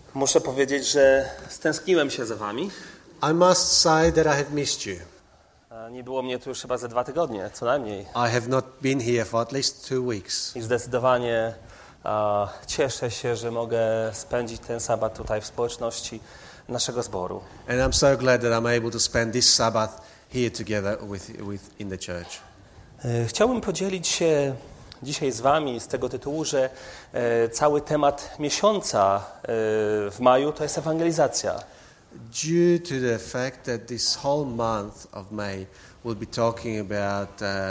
Muszę powiedzieć, że stęskniłem się za wami. I must say that I have missed you. Nie było mnie tu już chyba ze 2 tygodnie, co najmniej. I have not been here for at least 2 weeks. I zdecydowanie cieszę się, że mogę spędzić ten sabat tutaj w społeczności naszego zboru. And I'm so glad that I'm able to spend this Sabbath here together in the church. Chciałbym podzielić się dzisiaj z wami z tego tytułu, że cały temat miesiąca w maju to jest ewangelizacja. Due to the fact that this whole month of May we'll be talking about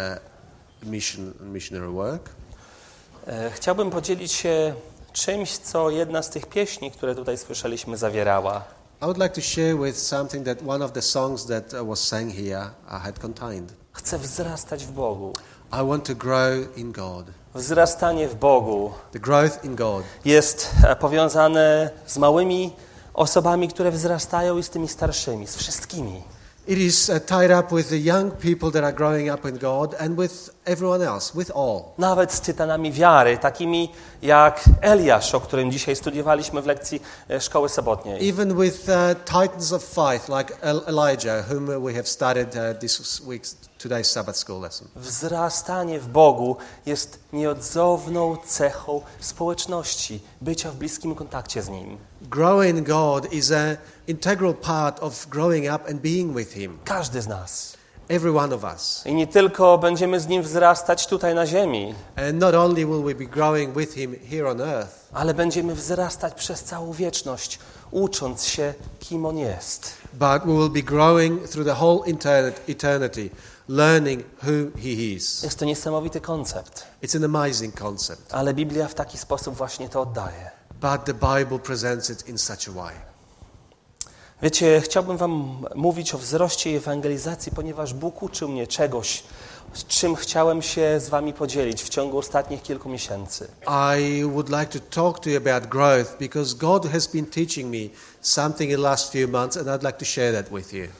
missionary work. Chciałbym podzielić się czymś, co jedna z tych pieśni, które tutaj słyszeliśmy, zawierała. I would like to share with something that one of the songs that was sang here had contained. Chcę wzrastać w Bogu. I want to grow in God. Wzrastanie w Bogu The growth in God jest powiązane z małymi osobami, które wzrastają i z tymi starszymi, z wszystkimi. It is tied up with the young people that are growing up in God and with everyone else, with all. Nawet z tytanami wiary, takimi jak Eliasz, o którym dzisiaj studiowaliśmy w lekcji szkoły sobotniej. Even with titans of faith like Elijah, whom we have studied this week's today's Sabbath school lesson. Wzrastanie w Bogu jest nieodzowną cechą społeczności, bycia w bliskim kontakcie z Nim. Growing in God is an integral part of growing up and being with Him. Każdy z nas. Every one of us. I nie tylko będziemy z Nim wzrastać tutaj na ziemi, And not only will we be growing with Him here on earth, ale będziemy wzrastać przez całą wieczność, ucząc się, kim On jest. but we will be growing through the whole eternity, learning who He is. Jest to niesamowity koncept, It's an amazing concept, ale Biblia w taki sposób właśnie to oddaje. but the Bible presents it in such a way. Wiecie, chciałbym wam mówić o wzroście i ewangelizacji, ponieważ Bóg uczył mnie czegoś, z czym chciałem się z wami podzielić w ciągu ostatnich kilku miesięcy. I would like to talk to you about growth because God has been teaching me something in the last few months and I'd like to share that with you.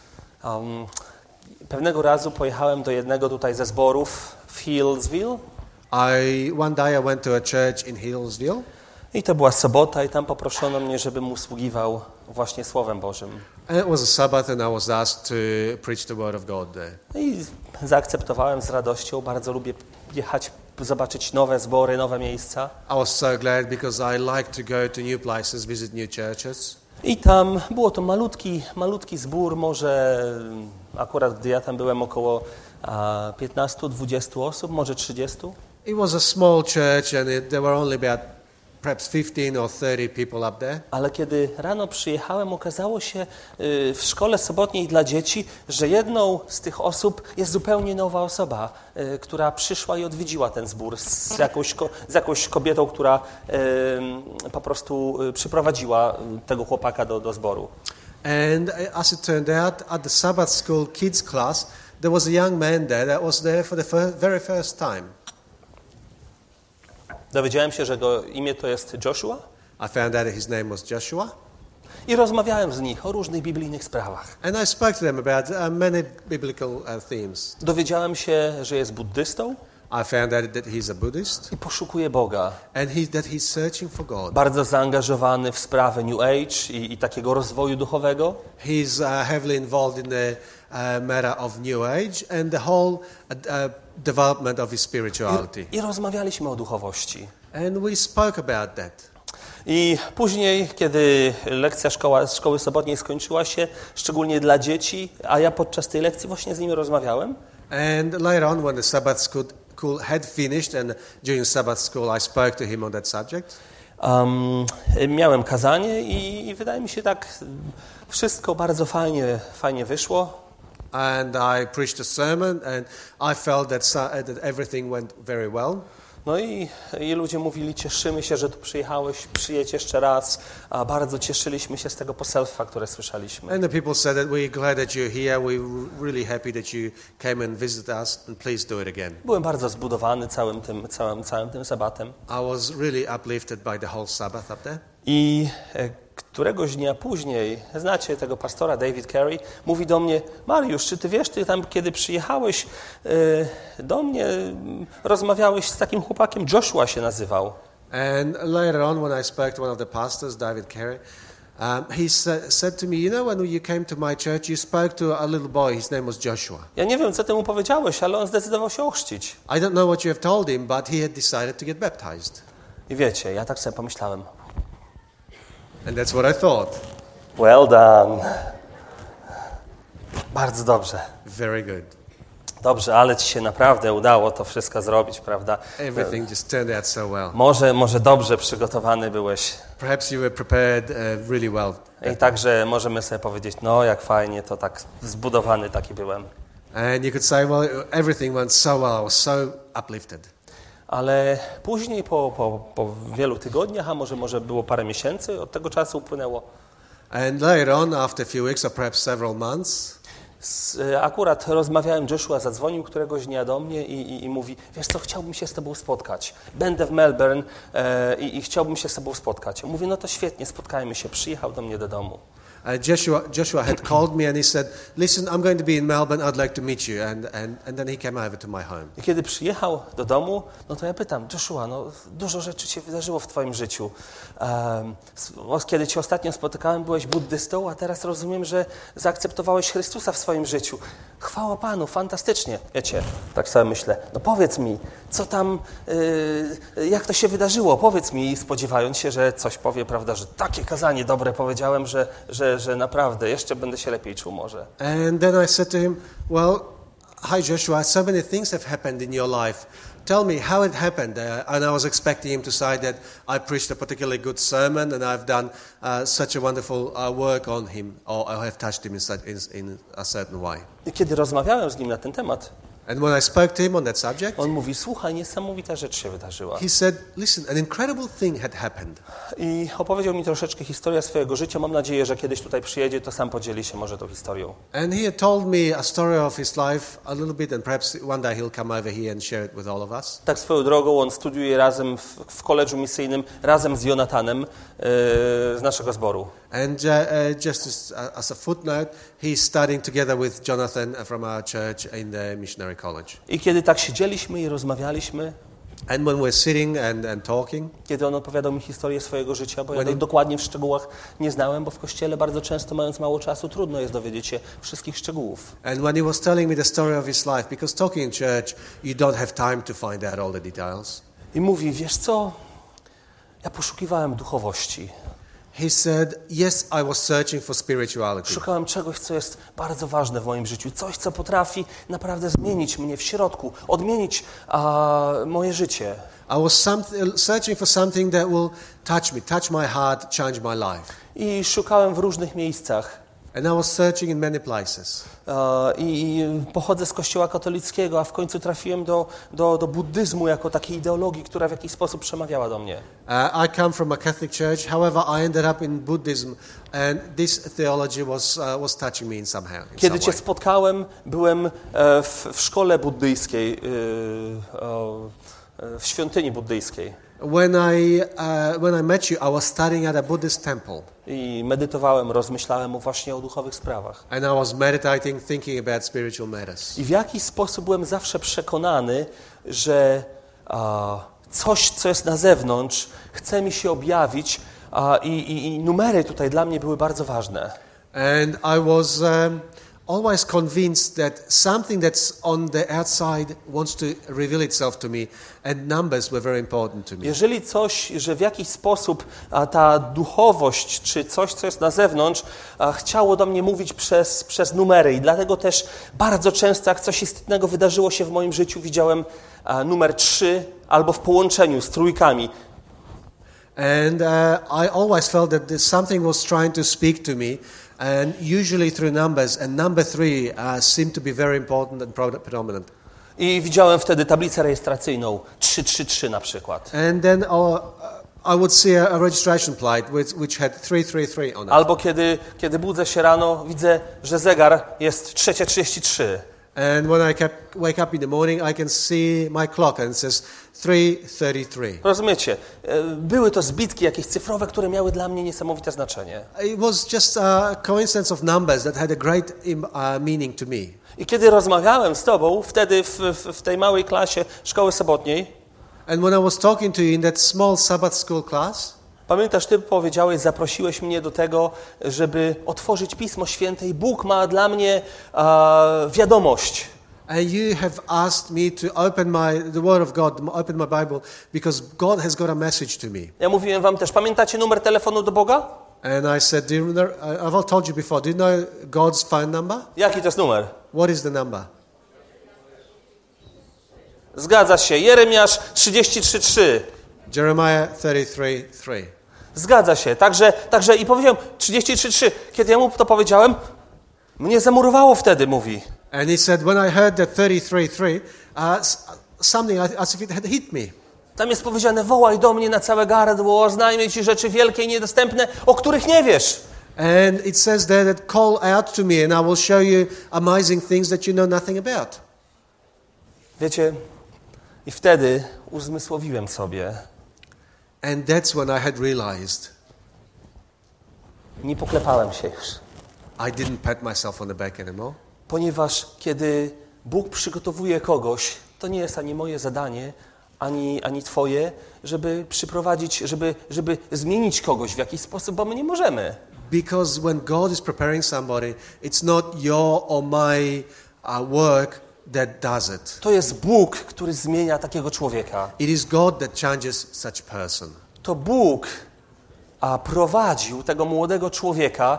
Pewnego razu pojechałem do jednego tutaj ze zborów w Hillsville. One day I went to a church in Hillsville. I to była sobota i tam poproszono mnie, żebym usługiwał właśnie Słowem Bożym. And it was a Sabbath and I was asked to preach the word of God there. I zaakceptowałem z radością. Bardzo lubię jechać, zobaczyć nowe zbory, nowe miejsca. I was so glad because I like to go to new places, visit new churches. I tam było to malutki zbór, może akurat gdy ja tam byłem około 15-20 osób, może 30. It was a small church and there were only about perhaps 15 or 30 people up there. Ale kiedy rano przyjechałem, okazało się w szkole sobotniej dla dzieci, że jedną z tych osób jest zupełnie nowa osoba, która przyszła i odwiedziła ten zbór z jakąś kobietą, która po prostu przyprowadziła tego chłopaka do zboru. And as it turned out, at the Sabbath school kids class, there was a young man there that was there for the very first time. Dowiedziałem się, że jego imię to jest Joshua. I found out that his name was Joshua. I rozmawiałem z nich o różnych biblijnych sprawach. And I spoke to them about many biblical themes. Dowiedziałem się, że jest buddystą. I found out that he's a Buddhist. I poszukuje Boga. And that he's searching for God. Bardzo zaangażowany w sprawy New Age i takiego rozwoju duchowego. He's heavily involved in the matter of New Age and the whole development of his spirituality. I rozmawialiśmy o duchowości. And we spoke about that. I później, kiedy lekcja szkoły sobotniej skończyła się, szczególnie dla dzieci, a ja podczas tej lekcji właśnie z nimi rozmawiałem. And later on, when the Sabbath school had finished and during Sabbath school I spoke to him on that subject. Miałem kazanie i wydaje mi się tak wszystko bardzo fajnie wyszło. And I preached a sermon and I felt that everything went very well. No i ludzie mówili, cieszymy się, że tu przyjechałeś, przyjedź jeszcze raz. A bardzo cieszyliśmy się z tego poselstwa, które słyszeliśmy. And the people said that we're glad that you're here. We're really happy that you came and visited us and please do it again. Byłem bardzo zbudowany całym tym sabatem. I was really uplifted by the whole Sabbath up there. I któregoś dnia później, znacie tego pastora David Carey, mówi do mnie: Mariusz, czy ty wiesz, ty tam kiedy przyjechałeś do mnie, rozmawiałeś z takim chłopakiem, Joshua się nazywał. And later on, when I spoke to one of the pastors, David Carey, he said to me, you know, when you came to my church, you spoke to a little boy. His name was Joshua. Ja nie wiem, co ty mu powiedziałeś, ale on zdecydował się ochrzcić. I don't know what you have told him, but he had decided to get baptized. I wiecie, ja tak sobie pomyślałem. And that's what I thought. Well done. Bardzo dobrze. Very good. Dobrze, ale ci się naprawdę udało to wszystko zrobić, prawda? Everything just turned out so well. Może dobrze przygotowany byłeś. Perhaps you were prepared really well. I także możemy sobie powiedzieć, no jak fajnie, to tak zbudowany taki byłem. And you could say, well, everything went so well. I was so uplifted. Ale później, po wielu tygodniach, a może było parę miesięcy, od tego czasu upłynęło. And later on, after a few weeks or perhaps several months, Akurat rozmawiałem, Joshua zadzwonił któregoś dnia do mnie i mówi, wiesz co, chciałbym się z tobą spotkać. Będę w Melbourne i chciałbym się z tobą spotkać. Mówię, no to świetnie, spotkajmy się. Przyjechał do mnie do domu. Joshua had called me and he said, listen, I'm going to be in Melbourne, I'd like to meet you. And then he came over to my home. I kiedy przyjechał do domu, no to ja pytam, Joshua, no dużo rzeczy się wydarzyło w twoim życiu. Kiedy cię ostatnio spotykałem, byłeś buddystą, a teraz rozumiem, że zaakceptowałeś Chrystusa w swoim życiu. Chwała Panu, fantastycznie. Wiecie, tak sobie myślę, no powiedz mi, co tam, jak to się wydarzyło? Powiedz mi, spodziewając się, że coś powie, prawda, że takie kazanie dobre powiedziałem, że naprawdę jeszcze będę się lepiej czuł może. And then I said to him, well, hi Joshua, so many things have happened in your life. Tell me how it happened. And I was expecting him to say that I preached a particularly good sermon and I've done such a wonderful work on him, or I have touched him in a certain way. I kiedy rozmawiałem z nim na ten temat, And when I spoke to him on that subject, on mówi, słuchaj, niesamowita rzecz się wydarzyła. he said, listen, an incredible thing had happened. I opowiedział mi troszeczkę historię swojego życia. Mam nadzieję, że kiedyś tutaj przyjedzie, to sam podzieli się może tą historią. And he had told me a story of his life a little bit, and perhaps one day he'll come over here and share it with all of us. Tak swoją drogą, on studiuje razem w koledżu misyjnym, razem z Jonathanem z naszego zboru. And just as a footnote, he's studying together with Jonathan from our church in the missionary college. I kiedy tak siedzieliśmy i rozmawialiśmy, And when we're sitting and talking, kiedy on opowiadał mi historię swojego życia, bo ja dokładnie w szczegółach nie znałem, bo w kościele bardzo często, mając mało czasu, trudno jest dowiedzieć się wszystkich szczegółów. and when he was telling me the story of his life, because talking in church, you don't have time to find out all the details. I mówi, wiesz co, ja poszukiwałem duchowości. He said, yes, I was searching for spirituality. Szukałem czegoś, co jest bardzo ważne w moim życiu. Coś, co potrafi naprawdę zmienić mnie w środku, odmienić moje życie. I was searching for something that will touch my heart, change my life. I szukałem w różnych miejscach. And I was searching in many places. I pochodzę z kościoła katolickiego, a w końcu trafiłem do buddyzmu jako takiej ideologii, która w jakiś sposób przemawiała do mnie. I come from a Catholic church, however, I ended up in Buddhism, and this theology was touching me in somehow. Kiedy Cię spotkałem, byłem w szkole buddyjskiej, w świątyni buddyjskiej. When I met you, I was studying at a Buddhist temple. I medytowałem, rozmyślałem właśnie o duchowych sprawach. And I was meditating, thinking about spiritual matters. I w jakiś sposób byłem zawsze przekonany, że coś, co jest na zewnątrz, chce mi się objawić i numery tutaj dla mnie były bardzo ważne. And I was always convinced that something that's on the outside wants to reveal itself to me, and numbers were very important to me. Jeżeli coś, że w jakiś sposób ta duchowość, czy coś, co jest na zewnątrz, chciało do mnie mówić przez numery i dlatego też bardzo często, jak coś istotnego wydarzyło się w moim życiu, widziałem numer 3 albo w połączeniu z trójkami. And I always felt that something was trying to speak to me, and usually through numbers, and number 3 seemed to be very important and predominant. I widziałem wtedy tablicę rejestracyjną 333 na przykład. And then I would see a registration plate which had 333 on it. Albo kiedy budzę się rano, widzę, że zegar jest 3:33. And when I wake up in the morning, I can see my clock and it says 3:33. Rozumiecie? Były to zbitki jakieś cyfrowe, które miały dla mnie niesamowite znaczenie. It was just a coincidence of numbers that had a great meaning to me. I kiedy rozmawiałem z tobą, wtedy w tej małej klasie szkoły sobotniej, And when I was talking to you in that small Sabbath school class, Pamiętasz, ty powiedziałeś, zaprosiłeś mnie do tego, żeby otworzyć Pismo Święte i Bóg ma dla mnie wiadomość. and you have asked me to open the Word of God, open my Bible, because God has got a message to me. Ja mówiłem wam też, pamiętacie numer telefonu do Boga? And I said, I've told you before, do you know God's phone number? Jaki to jest numer? What is the number? Zgadza się, Jeremiasz 33:3. Jeremiah 33:3. Zgadza się, także i powiedziałem 33:3. Kiedy ja mu to powiedziałem, mnie zamurowało wtedy, mówi. And he said, when I heard that 33:3, something as if it had hit me. Tam jest powiedziane, wołaj do mnie na całe gardło, oznajmię ci rzeczy wielkie i niedostępne, o których nie wiesz. And it says there that call out to me and I will show you amazing things that you know nothing about. Wiecie, i wtedy uzmysłowiłem sobie, And that's when I had realized nie poklepałem się już. I didn't pat myself on the back anymore. Ponieważ kiedy Bóg przygotowuje kogoś, to nie jest ani moje zadanie, ani twoje, żeby przyprowadzić, żeby zmienić kogoś w jakiś sposób, bo my nie możemy. Because when God is preparing somebody, it's not your or my work that does it. To jest Bóg, który zmienia takiego człowieka. It is God that changes such a person. To Bóg prowadził tego młodego człowieka,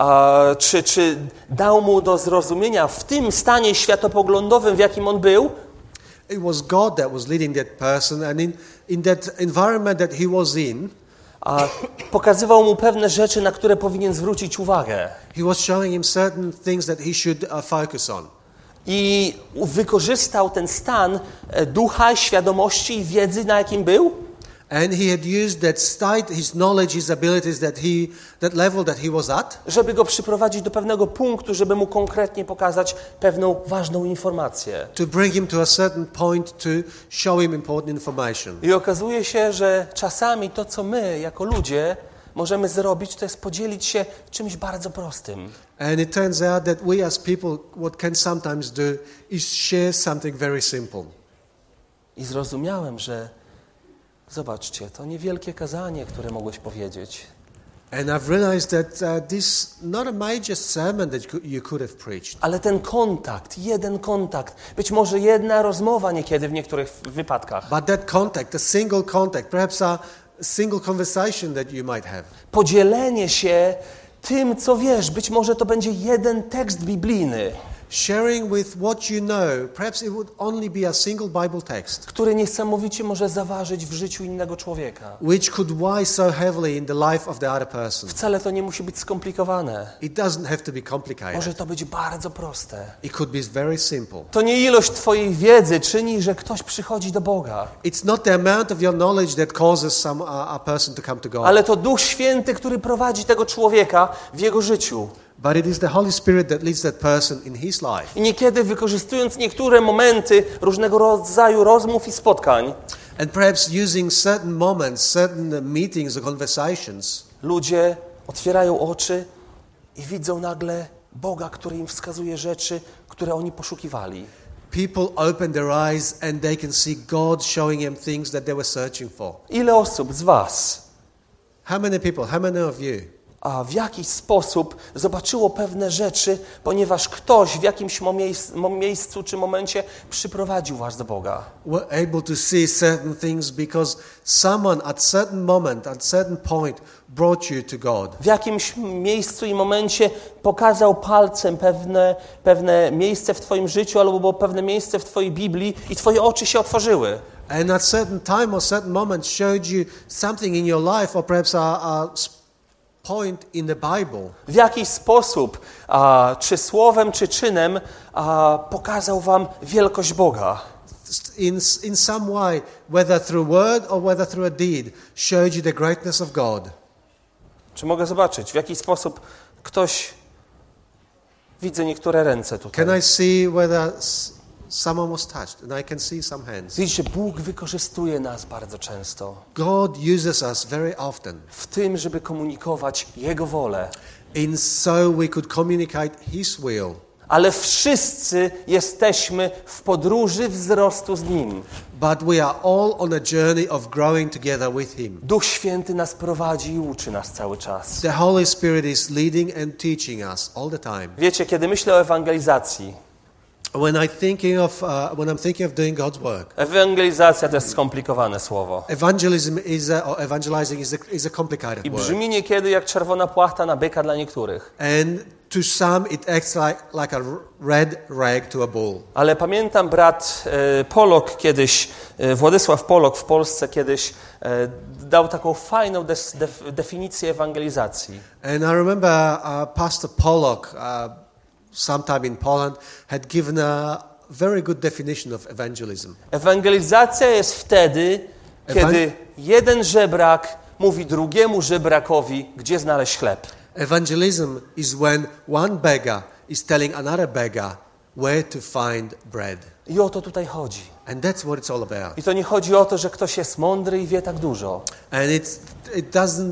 czy dał mu do zrozumienia w tym stanie światopoglądowym, w jakim on był, It was God that was leading that person, and in that environment that he was in, pokazywał mu pewne rzeczy, na które powinien zwrócić uwagę. he was showing him certain things that he should focus on. I wykorzystał ten stan ducha, świadomości i wiedzy, na jakim był, And he had used that state, his knowledge, his abilities, that level that he was at, żeby go przyprowadzić do pewnego punktu, żeby mu konkretnie pokazać pewną ważną informację. to bring him to a certain point to show him important information. I okazuje się, że czasami to, co my jako ludzie możemy zrobić, to jest podzielić się czymś bardzo prostym. And it turns out that we as people, what can sometimes do is share something very simple. I zrozumiałem, że zobaczcie, to niewielkie kazanie, które mogłeś powiedzieć. And I've realized that this not a major sermon that you could have preached. Ale ten kontakt, jeden kontakt, być może jedna rozmowa niekiedy w niektórych wypadkach. But that contact, a single contact, perhaps a single conversation that you might have. Podzielenie się tym, co wiesz. Być może to będzie jeden tekst biblijny, Sharing with what you know, perhaps it would only be a single Bible text, który niesamowicie może zaważyć w życiu innego człowieka. which could weigh so heavily in the life of the other person. Wcale to nie musi być skomplikowane. It doesn't have to be Może complicated. to być bardzo proste. It could be very simple. To nie ilość twojej wiedzy czyni, że ktoś przychodzi do Boga, It's not the amount of your knowledge that causes a person to come to God, ale to Duch Święty, który prowadzi tego człowieka w jego życiu. but it is the Holy Spirit that leads that person in his life. I niekiedy wykorzystując niektóre momenty różnego rodzaju rozmów i spotkań, And perhaps using certain moments, certain meetings or conversations, ludzie otwierają oczy i widzą nagle Boga, który im wskazuje rzeczy, które oni poszukiwali. people open their eyes and they can see God showing them things that they were searching for. Ile osób z was, How many people, how many of you a w jakiś sposób zobaczyło pewne rzeczy, ponieważ ktoś w jakimś miejscu czy momencie przyprowadził was do Boga? were able to see certain things because someone at certain moment, at certain point brought you to God? W jakimś miejscu i momencie pokazał palcem pewne miejsce w twoim życiu albo pewne miejsce w twojej Biblii i twoje oczy się otworzyły. And at certain time or certain moment showed you something in your life or perhaps a point in the Bible. W jakiś sposób, czy słowem, czy czynem, pokazał wam wielkość Boga. In some way, whether through word or whether through a deed, showed you the greatness of God. Czy mogę zobaczyć, w jaki sposób ktoś... Widzę niektóre ręce tutaj. Can I see whether someone was touched? And I can see some hands. Widzicie, Bóg wykorzystuje nas bardzo często God uses us very often w tym, żeby komunikować Jego wolę. so we could communicate His will. ale wszyscy jesteśmy w podróży wzrostu z Nim. But we are all on a journey of growing together with Him. Duch Święty nas prowadzi i uczy nas cały czas. The Holy Spirit is leading and teaching us all the time. Wiecie, kiedy myślę o ewangelizacji, When I'm thinking of doing God's work, ewangelizacja to jest skomplikowane słowo. evangelizing is a complicated I word. brzmi niekiedy jak czerwona płachta na byka dla niektórych. And to some it acts like a red rag to a bull. Ale pamiętam brat Polok kiedyś, Władysław Polok w Polsce kiedyś dał taką fajną definicję ewangelizacji. And I remember Pastor Pollock, sometime in Poland, had given a very good definition of evangelism. Ewangelizacja jest wtedy, kiedy jeden żebrak mówi drugiemu żebrakowi, gdzie znaleźć chleb. Evangelism is when one beggar is telling another beggar where to find bread. I o to tutaj chodzi. And that's what it's all about. I to nie chodzi o to, że ktoś jest mądry i wie tak dużo. And it doesn't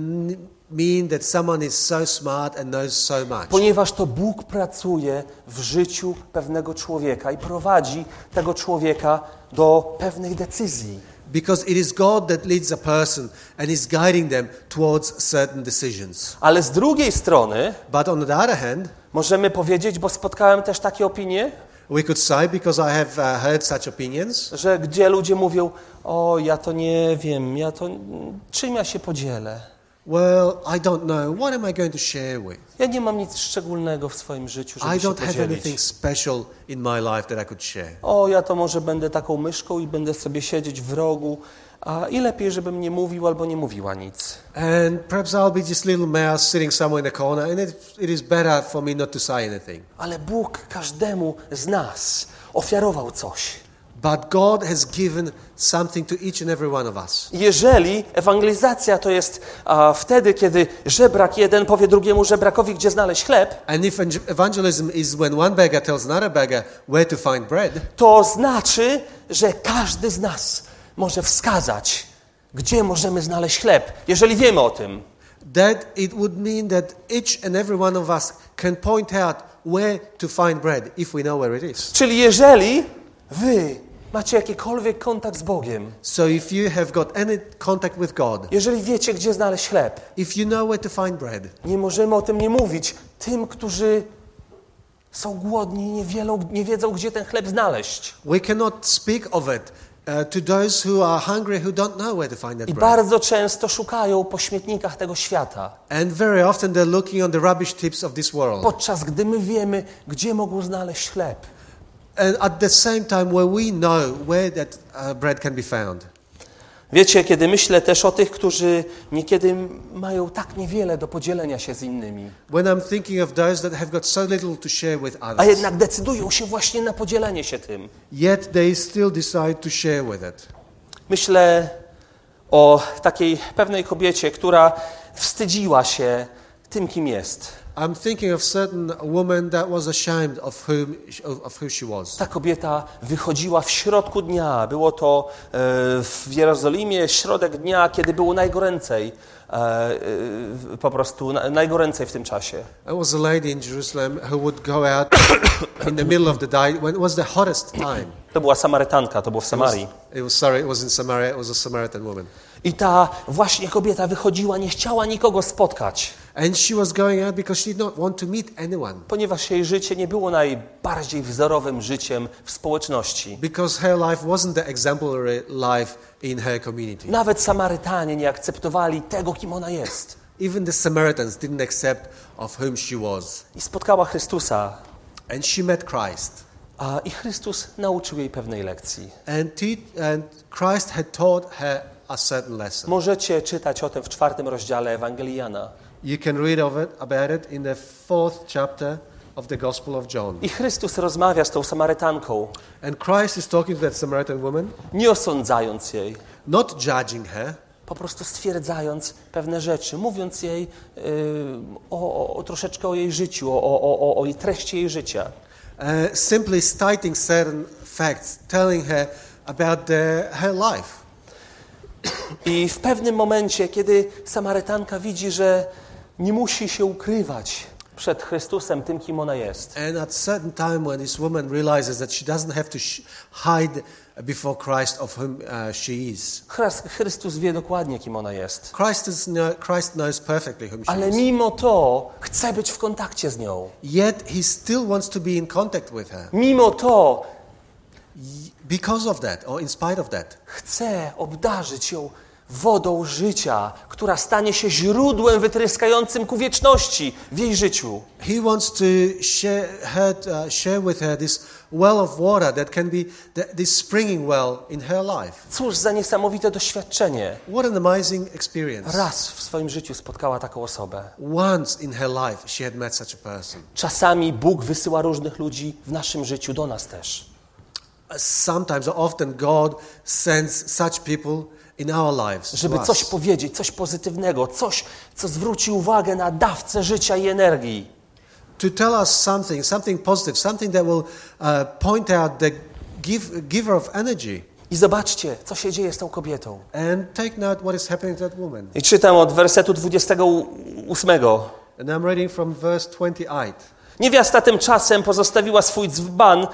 mean that someone is so smart and knows so much. Ponieważ to Bóg pracuje w życiu pewnego człowieka i prowadzi tego człowieka do pewnych decyzji. Because it is God that leads a person and is guiding them towards certain decisions. Ale z drugiej strony But on the other hand, możemy powiedzieć, bo spotkałem też takie opinie, we could say, because I have heard such opinions, że gdzie ludzie mówią, o ja to nie wiem, czym ja się podzielę? well, I don't know. What am I going to share with? Ja nie mam nic szczególnego w swoim życiu, żeby I się don't have anything podzielić. special in my life that I could share. O, ja to może będę taką myszką i będę sobie siedzieć w rogu, i lepiej, żebym nie mówił albo nie mówiła nic. And perhaps I'll be just little mouse sitting somewhere in a corner, and it is better for me not to say anything. Ale Bóg każdemu z nas ofiarował coś. But God has given something to each and every one of us. Jeżeli ewangelizacja to jest wtedy, kiedy żebrak jeden powie drugiemu żebrakowi, gdzie znaleźć chleb, And if evangelism is when one beggar tells another beggar where to find bread, to znaczy, że każdy z nas może wskazać, gdzie możemy znaleźć chleb, jeżeli wiemy o tym. that it would mean that each and every one of us can point out where to find bread if we know where it is. Czyli jeżeli wy macie jakikolwiek kontakt z Bogiem, So if you have got any contact with God, jeżeli wiecie, gdzie znaleźć chleb, if you know where to find bread, nie możemy o tym nie mówić tym, którzy są głodni i nie wiedzą, gdzie ten chleb znaleźć. we cannot speak of it to those who are hungry who don't know where to find that I bread. bardzo często szukają po śmietnikach tego świata, And very often they're looking on the rubbish tips of this world. podczas gdy my wiemy, gdzie mogą znaleźć chleb. And at the same time where we know where that bread can be found. Wiecie, kiedy myślę też o tych, którzy niekiedy mają tak niewiele do podzielenia się z innymi, When I'm thinking of those that have got so little to share with a others, jednak decydują się właśnie na podzielenie się tym. yet they still decide to share with it. Myślę o takiej pewnej kobiecie, która wstydziła się tym, kim jest. I'm thinking of certain woman that was ashamed of who she was. Ta kobieta wychodziła w środku dnia. Było to w Jerozolimie środek dnia, kiedy było najgoręcej, po prostu najgoręcej w tym czasie. There was a lady in Jerusalem who would go out in the middle of the day when it was the hottest time. To była Samarytanka, to było w Samarii. It was in Samaria. It was a Samaritan woman. I ta właśnie kobieta wychodziła, nie chciała nikogo spotkać, And she was going out because she did not want to meet anyone. ponieważ jej życie nie było najbardziej wzorowym życiem w społeczności. Because her life wasn't the exemplary life in her community. Nawet Samarytanie nie akceptowali tego, kim ona jest. Even the Samaritans didn't accept of whom she was. I spotkała Chrystusa, And she met Christ. i Chrystus nauczył jej pewnej lekcji. And Christ had taught her a certain lesson. Możecie czytać o tym w 4 rozdziale Ewangelii Jana. You can read about it in the 4th chapter of the Gospel of John. I Chrystus rozmawia z tą Samarytanką, And Christ is talking to that Samaritan woman, nie osądzając jej, not judging her, po prostu stwierdzając pewne rzeczy, mówiąc jej troszeczkę o jej życiu, o jej treści jej życia. simply stating certain facts, telling her about her life. I w pewnym momencie, kiedy Samarytanka widzi, że nie musi się ukrywać, przed Chrystusem, tym, kim ona jest. And at a certain time when this woman realizes that she doesn't have to hide before Christ of whom she is. Chrystus wie dokładnie, kim ona jest. Christ knows perfectly whom she Ale is. mimo to chce być w kontakcie z nią. Yet he still wants to be in contact with her. Mimo to Because of that, or in spite of that. chce obdarzyć ją wodą życia, która stanie się źródłem wytryskającym ku wieczności w jej życiu. He wants to share with her this well of water that can be this springing well in her life. Cóż za niesamowite doświadczenie. What an amazing experience. Raz w swoim życiu spotkała taką osobę. Once in her life she had met such a person. Czasami Bóg wysyła różnych ludzi w naszym życiu do nas też. Sometimes or often God sends such people in our lives. Żeby coś powiedzieć, coś pozytywnego, coś, co zwróci uwagę na dawcę życia i energii. To tell us something positive, something that will point out the giver of energy. I zobaczcie, co się dzieje z tą kobietą. And take note what is happening to that woman. I czytam od wersetu 28. And I'm reading from verse 28. Niewiasta tymczasem pozostawiła swój dzban,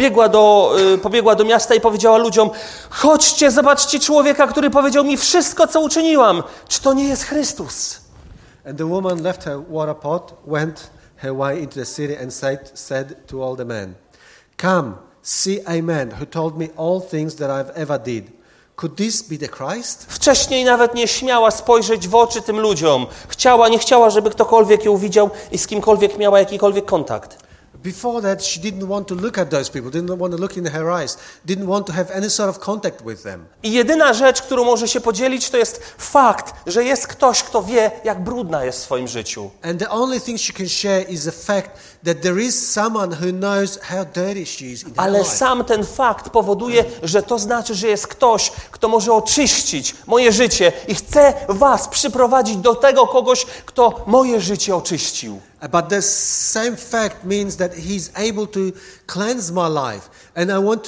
pobiegła do miasta i powiedziała ludziom: chodźcie, zobaczcie człowieka, który powiedział mi wszystko, co uczyniłam. Czy to nie jest Chrystus? And the woman left her water pot, went her way into the city and said to all the men, come, see a man who told me all things that I've ever did. Could this be the Christ? Wcześniej nawet nie śmiała spojrzeć w oczy tym ludziom. Nie chciała, żeby ktokolwiek ją widział i z kimkolwiek miała jakikolwiek kontakt. Before that, she didn't want to look at those people, didn't want to look in her eyes, didn't want to have any sort of contact with them. I jedyna rzecz, którą może się podzielić, to jest fakt, że jest ktoś, kto wie, jak brudna jest w swoim życiu. And the only thing she can share is the fact that there is someone who knows how dirty she is in her Ale life. sam ten fakt powoduje, że to znaczy, że jest ktoś, kto może oczyścić moje życie i chce was przyprowadzić do tego kogoś, kto moje życie oczyścił. But the same fact means that he's able to cleanse my life. And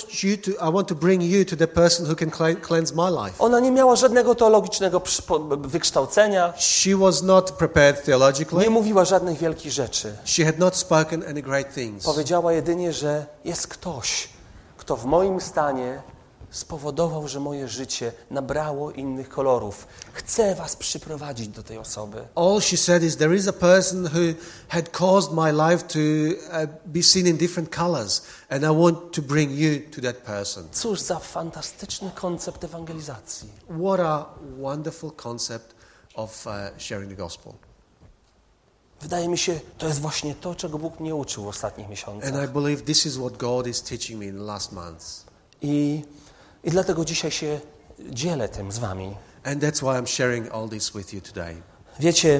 I want to bring you to the person who can cleanse my life. Ona nie miała żadnego teologicznego wykształcenia, She was not prepared theologically. nie mówiła żadnych wielkich rzeczy. She had not spoken any great things. Powiedziała jedynie, że jest ktoś, kto w moim stanie spowodował, że moje życie nabrało innych kolorów. Chcę was przyprowadzić do tej osoby. All she said is there is a person who had caused my life to be seen in different colors, and I want to bring you to that person. Cóż za fantastyczny koncept ewangelizacji. What a wonderful concept of sharing the gospel. Wydaje mi się, to jest właśnie to, czego Bóg mnie uczył w ostatnich miesiącach. And I believe this is what God is teaching me in the last months. I dlatego dzisiaj się dzielę tym z wami. And that's why I'm sharing all this with you today. Wiecie,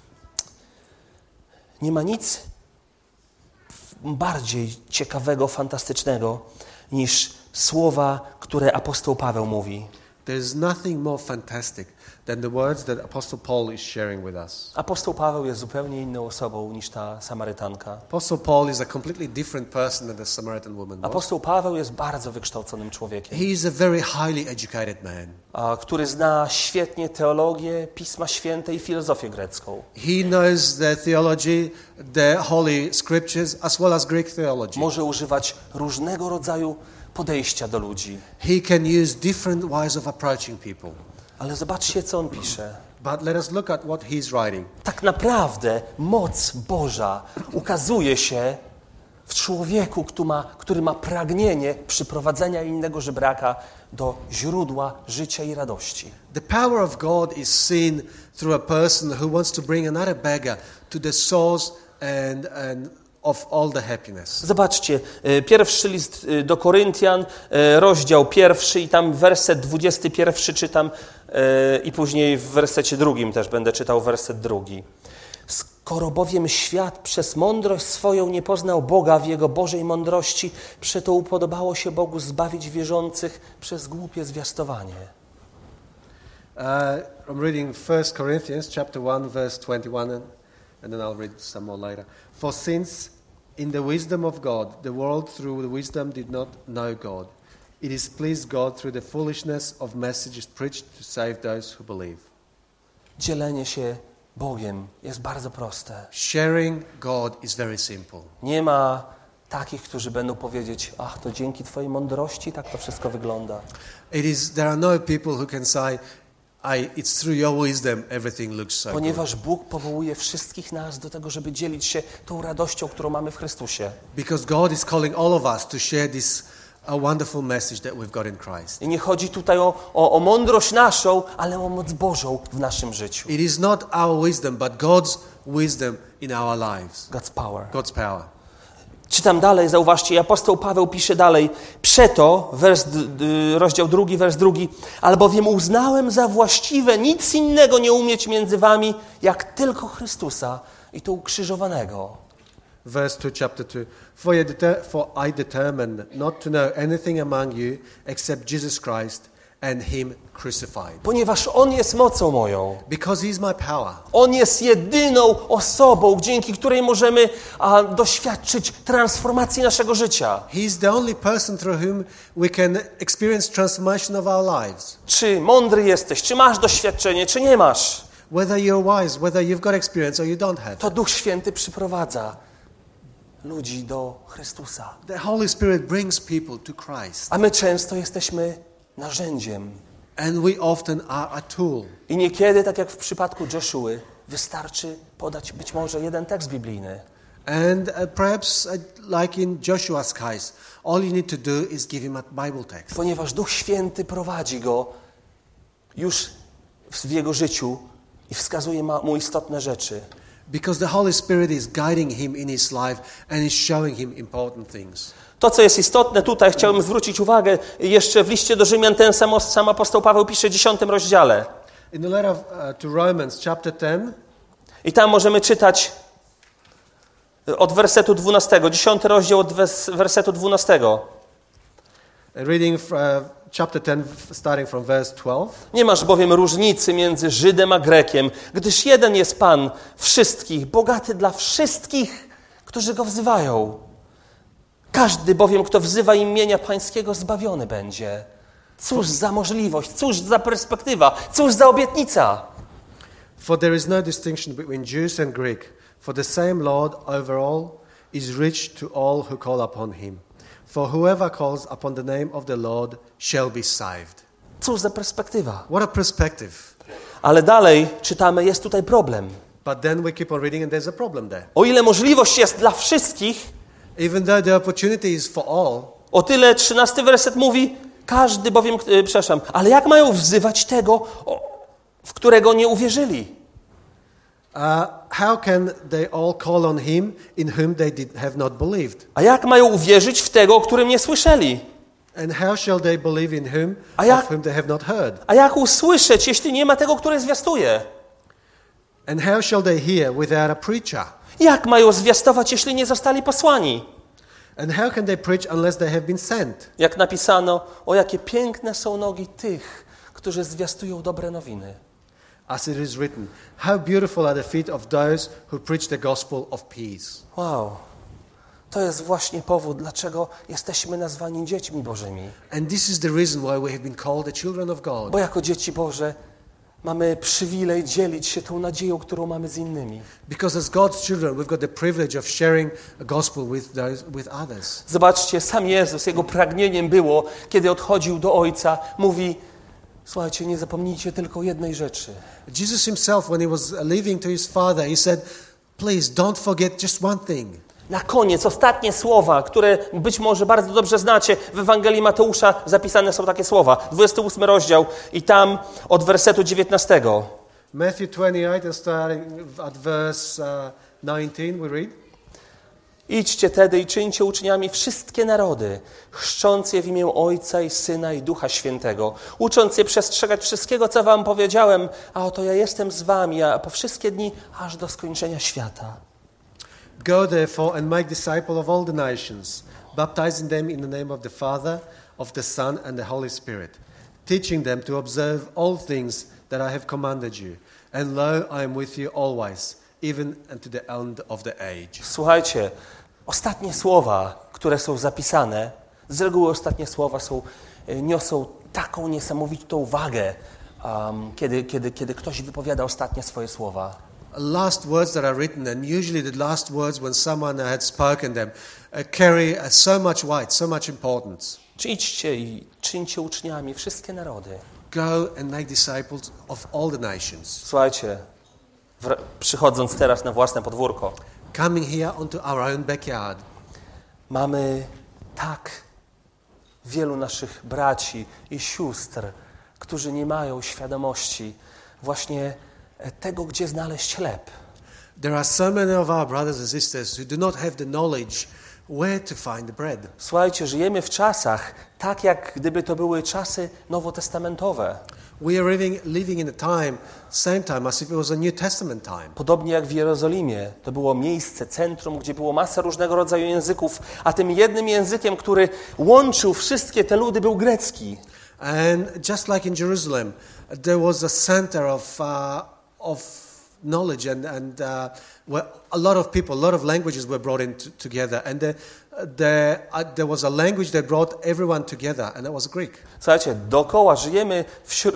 nie ma nic bardziej ciekawego, fantastycznego niż słowa, które apostoł Paweł mówi. There's nothing more fantastic than the words that Apostle Paul is sharing with us. Apostoł Paweł jest zupełnie inną osobą niż ta Samarytanka. Apostle Paul is a completely different person than the Samaritan woman was. Apostoł Paweł jest bardzo wykształconym człowiekiem, He is a very highly educated man. który zna świetnie teologię, Pisma Święte i filozofię grecką. He knows the theology, the Holy Scriptures, as well as Greek theology. Może używać różnego rodzaju podejścia do ludzi. He can use different ways of approaching people. Ale zobaczcie, co on pisze. But let us look at what he's writing. Tak naprawdę moc Boża ukazuje się w człowieku, który ma pragnienie przyprowadzenia innego żebraka do źródła życia i radości. The power of God is seen through a person who wants to bring another beggar to the source and of all the happiness. Zobaczcie, pierwszy list do Koryntian, rozdział 1 i tam werset 21 czytam i później w wersecie 2 też będę czytał werset 2. Skoro bowiem świat przez mądrość swoją nie poznał Boga w Jego Bożej mądrości, przeto upodobało się Bogu zbawić wierzących przez głupie zwiastowanie. I'm reading 1 Corinthians chapter 1 verse 21 and then I'll read some more later. For since in the wisdom of God the world through the wisdom did not know God, it is pleased God through the foolishness of messages preached to save those who believe. Dzielenie się Bogiem jest bardzo proste. Sharing God is very simple. Nie ma takich, którzy będą powiedzieć, ach, to dzięki Twojej mądrości tak to wszystko wygląda. There are no people who can say, it's through your wisdom everything looks so good. Ponieważ Bóg powołuje wszystkich nas do tego, żeby dzielić się tą radością, którą mamy w Chrystusie. Because God is calling all of us to share this a wonderful message that we've got in Christ. I nie chodzi tutaj o mądrość naszą, ale o moc Bożą w naszym życiu. It is not our wisdom, but God's wisdom in our lives. God's power. God's power. Czytam dalej, zauważcie, i apostoł Paweł pisze dalej. Przeto, rozdział 2, wers 2. Albowiem uznałem za właściwe nic innego nie umieć między wami, jak tylko Chrystusa i to ukrzyżowanego. Verse 2, chapter 2. For I determined not to know anything among you except Jesus Christ and Him crucified. Ponieważ On jest mocą moją. Because He is my power. On jest jedyną osobą, dzięki której możemy doświadczyć transformacji naszego życia. He is the only person through whom we can experience transformation of our lives. Czy mądry jesteś, czy masz doświadczenie, czy nie masz. Whether you're wise, whether you've got experience or you don't have. To Duch Święty przyprowadza ludzi do Chrystusa. The Holy Spirit brings people to Christ. A my często jesteśmy narzędziem. And we often are a tool. I niekiedy, tak jak w przypadku Joshuły, wystarczy podać być może jeden tekst biblijny. And perhaps like in Joshua's case, all you need to do is give him a Bible text. Ponieważ Duch Święty prowadzi go już w jego życiu i wskazuje mu istotne rzeczy. Because the Holy Spirit is guiding him in his life and is showing him important things. To, co jest istotne tutaj, chciałbym zwrócić uwagę, jeszcze w liście do Rzymian ten sam apostoł Paweł pisze w 10 rozdziale. In the letter to Romans, chapter 10, I tam możemy czytać od wersetu 12, 10 rozdział od wersetu 12. reading chapter 10, starting from verse 12. Nie masz bowiem różnicy między Żydem a Grekiem, gdyż jeden jest Pan wszystkich, bogaty dla wszystkich, którzy Go wzywają. Każdy bowiem, kto wzywa imienia Pańskiego, zbawiony będzie. Cóż za możliwość, cóż za perspektywa, cóż za obietnica. For there is no distinction between Jews and Greek, for the same Lord over all is rich to all who call upon him. For whoever calls upon the name of the Lord shall be saved. Cóż za perspektywa. What a perspective. Ale dalej czytamy, jest tutaj problem. But then we keep on reading and there's a problem there. O ile możliwość jest dla wszystkich, Even though the opportunity is for all, o tyle 13 werset mówi, każdy bowiem, ale jak mają wzywać tego, w którego nie uwierzyli? how can they all call on him in whom they have not believed? A jak mają uwierzyć w tego, o którym nie słyszeli? And how shall they believe in him of whom they have not heard? A jak usłyszeć, jeśli nie ma tego, który zwiastuje? And how shall they hear without a preacher? Jak mają zwiastować, jeśli nie zostali posłani? And how can they preach unless they have been sent? Jak napisano, o jakie piękne są nogi tych, którzy zwiastują dobre nowiny. As it is written, how beautiful are the feet of those who preach the gospel of peace. Wow. To jest właśnie powód, dlaczego jesteśmy nazwani dziećmi Bożymi. And this is the reason why we have been called the children of God. Bo jako dzieci Boże mamy przywilej dzielić się tą nadzieją, którą mamy z innymi. Because as God's children, we've got the privilege of sharing a gospel with others. Zobaczcie, sam Jezus, Jego pragnieniem było, kiedy odchodził do Ojca, mówi, słuchajcie, nie zapomnijcie tylko jednej rzeczy. Jesus himself, when he was leaving to his Father, he said, please don't forget just one thing. Na koniec, ostatnie słowa, które być może bardzo dobrze znacie, w Ewangelii Mateusza zapisane są takie słowa. 28 rozdział i tam od wersetu 19. Matthew 28 and starting at verse 19 we read. Idźcie tedy i czyńcie uczniami wszystkie narody, chrzcząc je w imię Ojca i Syna i Ducha Świętego, ucząc je przestrzegać wszystkiego, co wam powiedziałem, a oto ja jestem z wami, a po wszystkie dni, aż do skończenia świata. Go therefore and make disciples of all the nations, baptizing them in the name of the Father, of the Son and the Holy Spirit, teaching them to observe all things that I have commanded you. And lo, I am with you always, even unto the end of the age. Słuchajcie, ostatnie słowa, które są zapisane, z reguły ostatnie słowa niosą taką niesamowitą wagę, kiedy ktoś wypowiada ostatnie swoje słowa. last words that are written, and usually the last words when someone had spoken them, carry so much weight, so much importance. Idźcie i czyńcie uczniami wszystkie narody. Go and make disciples of all the nations. Słuchajcie, przychodząc teraz na własne podwórko, Coming here onto our own backyard, mamy tak wielu naszych braci i sióstr, którzy nie mają świadomości właśnie tego, gdzie znaleźć chleb. there are so many of our brothers and sisters who do not have the knowledge where to find the bread. Słuchajcie, żyjemy w czasach tak, jak gdyby to były czasy nowotestamentowe. We are living in a same time as if it was a New Testament time. Podobnie jak w Jerozolimie, to było miejsce, centrum, gdzie było masa różnego rodzaju języków, a tym jednym językiem, który łączył wszystkie te ludy, był grecki. And just like in Jerusalem, there was a center of knowledge and where a lot of people, a lot of languages were brought together, and there was a language that brought everyone together, and that was Greek. Słuchajcie, dookoła żyjemy,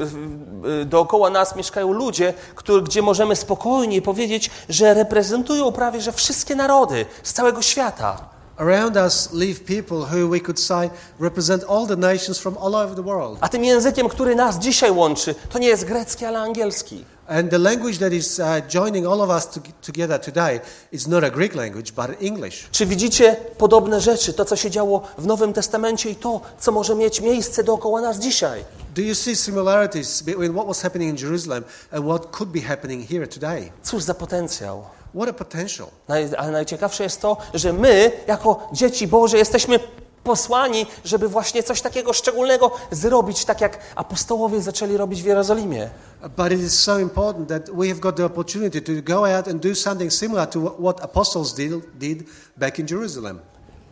dookoła nas mieszkają ludzie, gdzie możemy spokojnie powiedzieć, że reprezentują prawie że wszystkie narody z całego świata. Around us live people who we could say represent all the nations from all over the world. A tym językiem, który nas dzisiaj łączy, to nie jest grecki, ale angielski. And the language that is joining all of us together today is not a Greek language, but English. Czy widzicie podobne rzeczy, to co się działo w Nowym Testamencie i to, co może mieć miejsce dookoła nas dzisiaj? Do you see similarities between what was happening in Jerusalem and what could be happening here today? Cóż za potencjał. What a potential. Ale najciekawsze jest to, że my, jako dzieci Boże, jesteśmy posłani, żeby właśnie coś takiego szczególnego zrobić, tak jak apostołowie zaczęli robić w Jerozolimie. But it is so important that we have got the opportunity to go out and do something similar to what apostles did back in Jerusalem.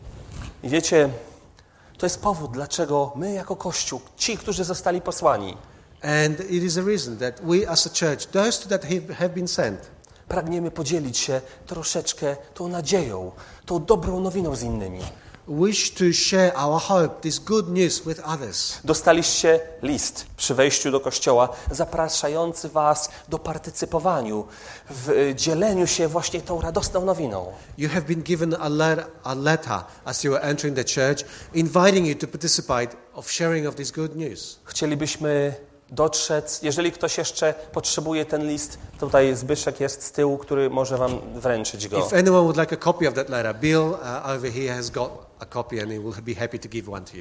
I wiecie, to jest powód, dlaczego my jako Kościół, ci, którzy zostali posłani, And it is a reason that we as a church, those that have been sent, pragniemy podzielić się troszeczkę tą nadzieją, tą dobrą nowiną z innymi. wish to share our hope, this good news with others. Dostaliście list przy wejściu do kościoła zapraszający was do partycypowaniu w dzieleniu się właśnie tą radosną nowiną. You have been given a letter as you are entering the church, inviting you to participate of sharing of this good news. Chcielibyśmy dotrzeć, jeżeli ktoś jeszcze potrzebuje ten list, tutaj Zbyszek jest z tyłu, który może wam wręczyć go. If anyone would like a copy of that letter, Bill over here has got a copy and he will be happy to give one to you.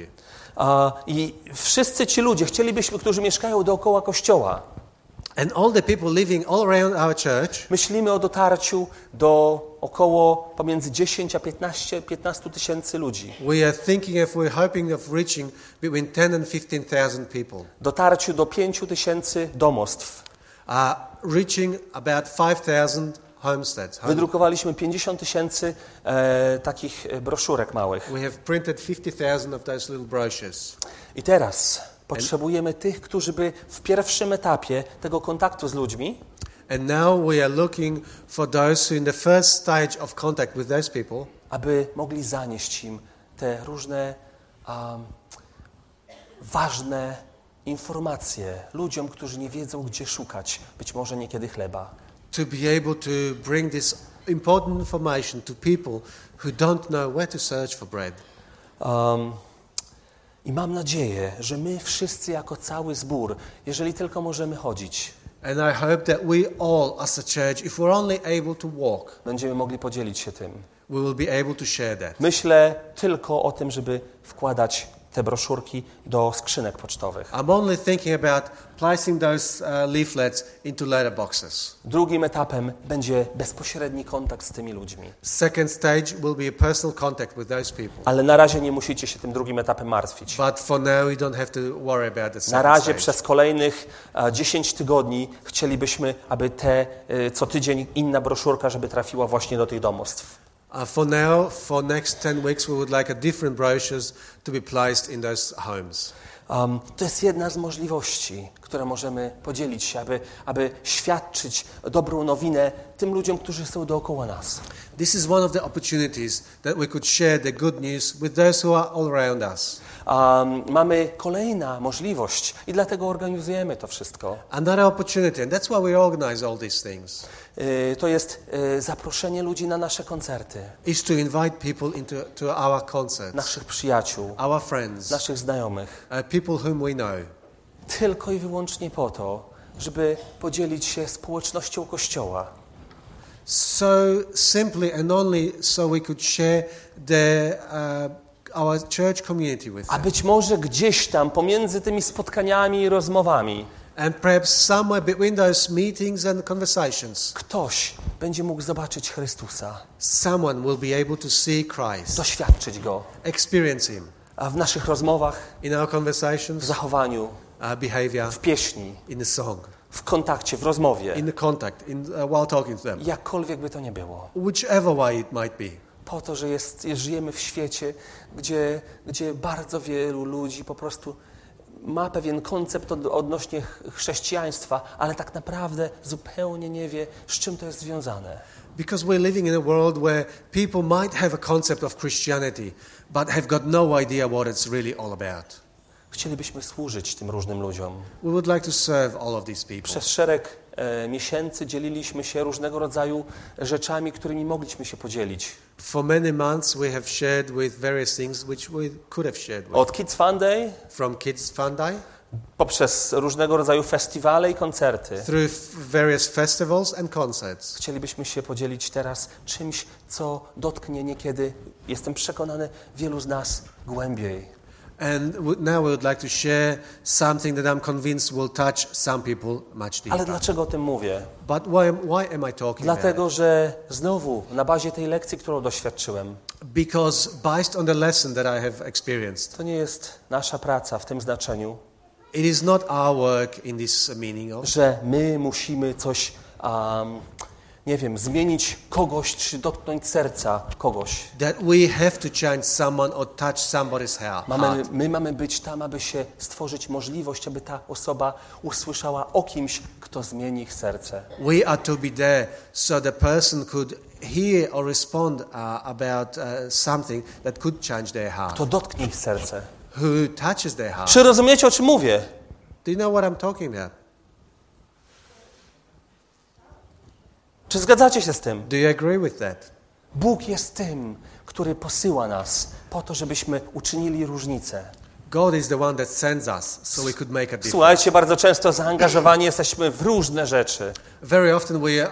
I wszyscy ci ludzie, chcielibyśmy, którzy mieszkają dookoła kościoła, And all the people living all around our church, myślimy o dotarciu do około pomiędzy 10 a 15 tysięcy ludzi. we are thinking we're hoping of reaching between 10 and 15,000 people. Dotarciu do 5 tysięcy domostw. Reaching about 5,000 homesteads. Wydrukowaliśmy 50 tysięcy takich broszurek małych. We have printed 50,000 of those little brochures. I teraz potrzebujemy tych, którzy by w pierwszym etapie tego kontaktu z ludźmi And now we are looking for those who in the first stage of contact with those people, aby mogli zanieść im te różne ważne informacje ludziom, którzy nie wiedzą, gdzie szukać, być może niekiedy chleba. to be able to bring this important information to people who don't know where to search for bread. I mam nadzieję, że my wszyscy jako cały zbór, jeżeli tylko możemy chodzić, And I hope that we all as a church, if we're only able to walk, będziemy mogli podzielić się tym. we will be able to share that. Myślę tylko o tym, żeby wkładać te broszurki do skrzynek pocztowych. I'm only thinking about placing those leaflets into letterboxes. Drugim etapem będzie bezpośredni kontakt z tymi ludźmi. Second stage will be a personal contact with those people. Ale na razie nie musicie się tym drugim etapem martwić. But for now, we don't have to worry about the Na second razie stage. przez kolejnych 10 tygodni chcielibyśmy, aby co tydzień inna broszurka, żeby trafiła właśnie do tych domostw. For now, for next 10 weeks, we would like a different brochures to be placed in those homes. To jest jedna z możliwości, które możemy podzielić się, aby świadczyć dobrą nowinę tym ludziom, którzy są dookoła nas. This is one of the opportunities that we could share the good news with those who are all around us. Mamy kolejna możliwość i dlatego organizujemy to wszystko. Another opportunity, and that's why we organize all these things, To jest zaproszenie ludzi na nasze koncerty, is to invite people to our concerts, naszych przyjaciół, our friends, naszych znajomych. people whom we know. Tylko i wyłącznie po to, żeby podzielić się społecznością Kościoła. So simply and only so we could share our church community with A them. być może gdzieś tam pomiędzy tymi spotkaniami i rozmowami And perhaps somewhere between those meetings and conversations, ktoś będzie mógł zobaczyć Chrystusa, someone will be able to see Christ, doświadczyć Go. experience Him A w naszych rozmowach, in our w conversations, zachowaniu, behavior, w pieśni, in the song, w kontakcie, w rozmowie, in the contact, while talking to them, jakkolwiek by to nie było. whichever way it might be. Po to, że żyjemy w świecie, gdzie bardzo wielu ludzi po prostu ma pewien koncept odnośnie chrześcijaństwa, ale tak naprawdę zupełnie nie wie, z czym to jest związane. Because we're living in a world where people might have a concept of Christianity, but have got no idea what it's really all about. Chcielibyśmy służyć tym różnym ludziom. We would like to serve all of these people. Przez szereg miesięcy dzieliliśmy się różnego rodzaju rzeczami, którymi mogliśmy się podzielić. For many months we have shared with various things which we could have shared with. Od Kids Fun Day, From Kids Fun Day, poprzez różnego rodzaju festiwale i koncerty. through various festivals and concerts. Chcielibyśmy się podzielić teraz czymś, co dotknie niekiedy, jestem przekonany, wielu z nas głębiej. And now we would like to share something that I'm convinced will touch some people much Ale deeper. dlaczego o tym mówię? But why am I talking about Dlatego, że znowu na bazie tej lekcji, którą doświadczyłem, it? Because based on the lesson that I have experienced, to nie jest nasza praca w tym znaczeniu, it is not our work in this meaning of, że my musimy coś, nie wiem, zmienić kogoś, czy dotknąć serca kogoś. that we have to change someone or touch somebody's heart. My mamy być tam, aby się stworzyć możliwość, aby ta osoba usłyszała o kimś, kto zmieni ich serce. We are to be there so the person could hear or respond about something that could change their heart. To dotknie ich serce. Who touches their heart. Czy rozumiecie, o czym mówię? Do you know what I'm talking about? Czy zgadzacie się z tym? Do you agree with that? Bóg jest tym, który posyła nas po to, żebyśmy uczynili różnicę. God is the one that sends us so we could make a difference. Słuchajcie, bardzo często zaangażowani jesteśmy w różne rzeczy, Very often we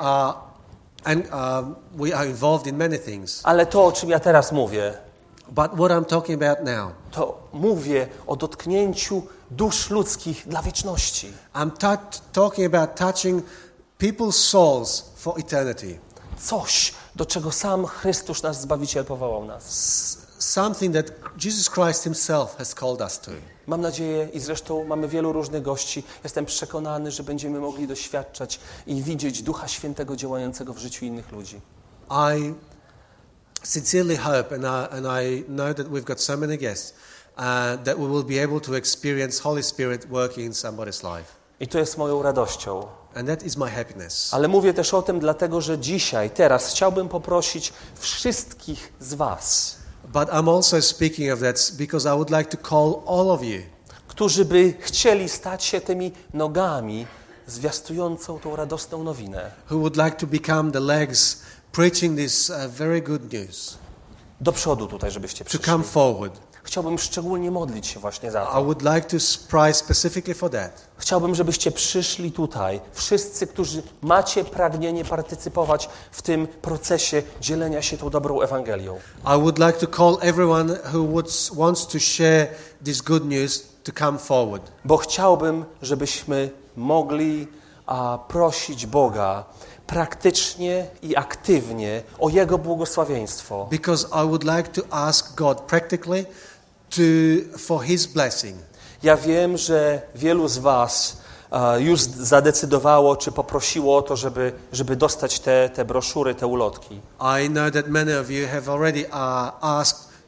are involved in many things. ale to, o czym ja teraz mówię, But what I'm talking about now, to mówię o dotknięciu dusz ludzkich dla wieczności. I'm talking about touching people's souls for eternity. Coś, do czego sam Chrystus, nasz Zbawiciel, powołał nas. Something that Jesus Christ himself has called us to. Mam nadzieję i zresztą mamy wielu różnych gości. Jestem przekonany, że będziemy mogli doświadczać i widzieć Ducha Świętego działającego w życiu innych ludzi. I sincerely hope, and I know that we've got so many guests, that we will be able to experience Holy Spirit working in somebody's life. I to jest moją radością. And that is my happiness. Ale mówię też o tym dlatego, że dzisiaj, teraz chciałbym poprosić wszystkich z was, But I'm also speaking of that because I would like to call all of you którzy by chcieli stać się tymi nogami zwiastującą tą radosną nowinę. who would like to become the legs preaching this very good news, Do przodu tutaj, żebyście to przyszli. come forward. Chciałbym szczególnie modlić się właśnie za I to. would like to pray specifically for that. Chciałbym, żebyście przyszli tutaj, wszyscy, którzy macie pragnienie partycypować w tym procesie dzielenia się tą dobrą Ewangelią. I would like to call everyone who wants to share this good news to come forward. Bo chciałbym, żebyśmy mogli prosić Boga praktycznie i aktywnie o Jego błogosławieństwo. Because I would like to ask God practically for His blessing. Ja wiem, że wielu z was już zadecydowało, czy poprosiło o to, żeby dostać te broszury, te ulotki. I know that many of you have already asked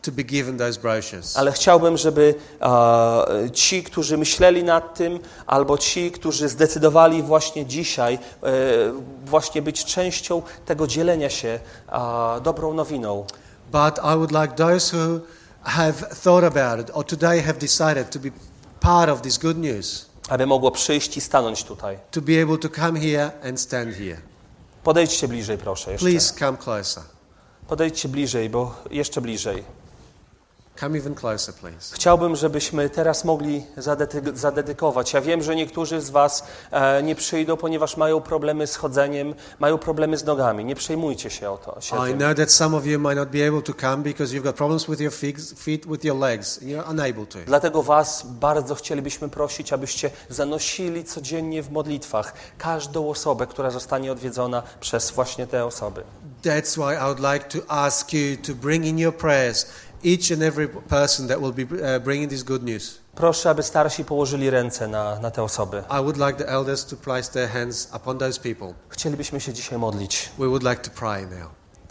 to be given those brochures. Ale chciałbym, żeby ci, którzy myśleli nad tym, albo ci, którzy zdecydowali właśnie dzisiaj właśnie być częścią tego dzielenia się dobrą nowiną. But I would like those who have thought about it or today have decided to be part of this good news, Aby mogło przyjść i stanąć tutaj. to be able to come here and stand here. Podejdźcie bliżej, proszę, jeszcze. Please come closer. Podejdźcie bliżej, bo jeszcze bliżej. Come even closer, please. Chciałbym, żebyśmy teraz mogli zadedykować. Ja wiem, że niektórzy z was nie przyjdą, ponieważ mają problemy z chodzeniem, mają problemy z nogami. Nie przejmujcie się o to. I know that some of you might not be able to come because you've got problems with your feet, with your legs, and you're unable to. Dlatego was bardzo chcielibyśmy prosić, abyście zanosili codziennie w modlitwach każdą osobę, która zostanie odwiedzona przez właśnie te osoby. That's why I would like to ask you to bring in your prayers each and every person that will be bringing this good news. Proszę, aby starsi położyli ręce na te osoby. I would like the elders to place their hands upon those people. Chcielibyśmy się dzisiaj modlić. We would like to pray now.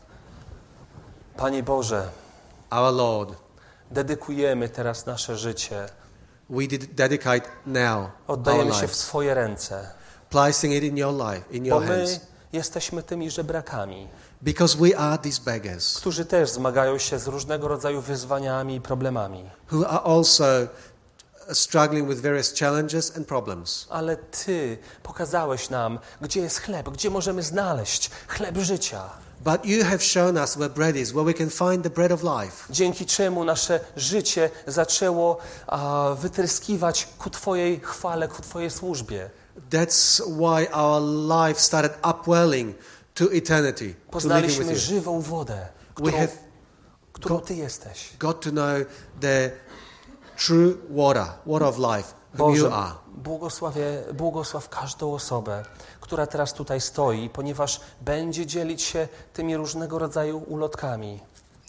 Panie Boże, Our Lord, dedykujemy teraz nasze życie. we dedicate now our Oddajemy się w lives, Twoje ręce, placing it in your life, in bo your my hands, jesteśmy tymi żebrakami, because we are these beggars którzy też zmagają się z różnego rodzaju wyzwaniami i problemami. who are also struggling with various challenges and problems. Ale Ty pokazałeś nam, gdzie jest chleb, gdzie możemy znaleźć chleb życia. But you have shown us where bread is, where we can find the bread of life. Dzięki czemu nasze życie zaczęło wytryskiwać ku Twojej chwale, ku Twojej służbie. That's why our life started upwelling to eternity, to living with Poznaliśmy you. żywą wodę, We have którą Ty jesteś. got to know the true water of life, whom you Boże, are. błogosław każdą osobę, która teraz tutaj stoi, ponieważ będzie dzielić się tymi różnego rodzaju ulotkami.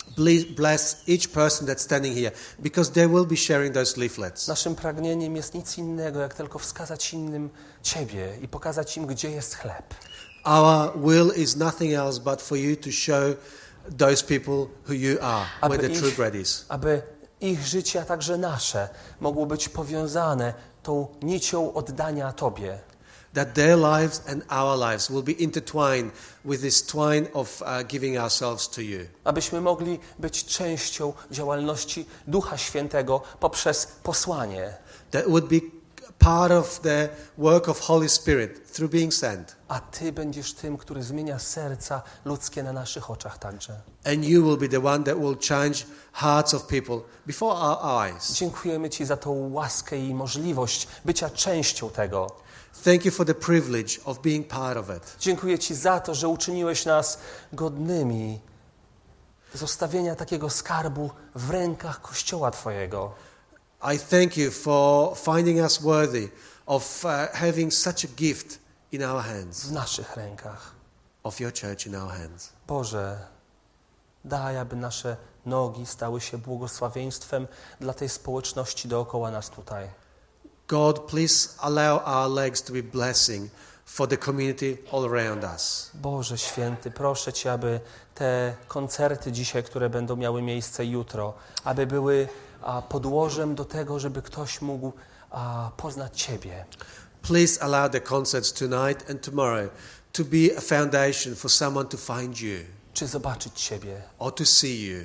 Bless each person that's standing here, because they will be sharing those leaflets. Naszym pragnieniem jest nic innego, jak tylko wskazać innym Ciebie i pokazać im, gdzie jest chleb. Our will is nothing else but for you to show those people who you are, where the true bread is. Aby ich życie, a także nasze, mogło być powiązane tą nicią oddania Tobie. That their lives and our lives will be intertwined with this twine of giving ourselves to you. Abyśmy mogli być częścią działalności Ducha Świętego poprzez posłanie. That would be part of the work of Holy Spirit through being sent. A Ty będziesz tym, który zmienia serca ludzkie na naszych oczach także. And you will be the one that will change hearts of people before our eyes. Dziękujemy Ci za tą łaskę i możliwość bycia częścią tego. Thank you for the privilege of being part of it. Dziękuję Ci za to, że uczyniłeś nas godnymi zostawienia takiego skarbu w rękach Kościoła Twojego. I thank you for finding us worthy of having such a gift in our hands, W naszych rękach. of your church in our hands. Boże, daj, aby nasze nogi stały się błogosławieństwem dla tej społeczności dookoła nas tutaj. God, please allow our legs to be blessing for the community all around us. Boże Święty, proszę Cię, aby te koncerty dzisiaj, które będą miały miejsce jutro, aby były podłożem do tego, żeby ktoś mógł poznać Ciebie. Please allow the concerts tonight and tomorrow to be a foundation for someone to find you Czy zobaczyć Ciebie. or to see you.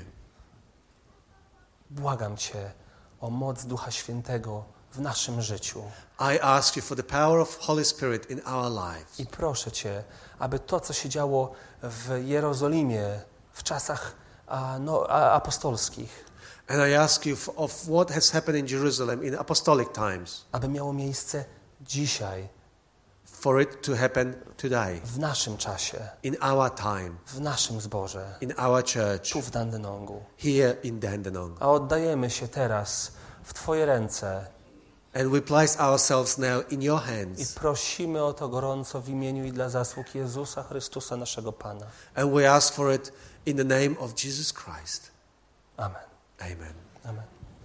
Błagam Cię o moc Ducha Świętego w naszym życiu. I ask you for the power of Holy Spirit in our lives. I proszę Cię, aby to, co się działo w Jerozolimie w czasach apostolskich, And I ask you of what has happened in Jerusalem in apostolic times, aby miało miejsce dzisiaj, for it to happen today, w naszym czasie, in our time, w naszym zborze, in our church, tu w Dandenongu. here in Dandenong. A oddajemy się teraz w Twoje ręce And we place ourselves now in your i hands. prosimy o to gorąco w imieniu i dla zasług Jezusa Chrystusa, naszego Pana. And we ask for it in the name of Jesus Christ. Amen. Amen. Amen.